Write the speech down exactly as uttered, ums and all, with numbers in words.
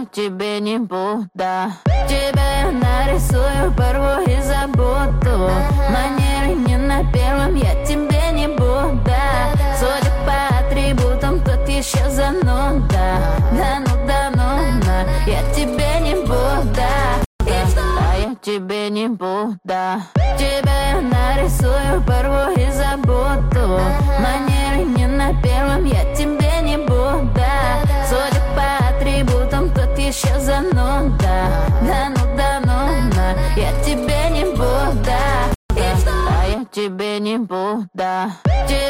тебе не буду. Тебя я нарисую, порву и забуду. Манеры не на первом, я тебе не буду. Судя по атрибутам, тут еще зануда. Да ну да ну на, я тебе не буду. А я тебе не буду. Тебя я нарисую, порву и забуду. Манеры не на первом, я тебе не буду. Судя по атрибутам, тут еще зануда. Да ну да ну на, я тебе не буду. А я тебе не буду.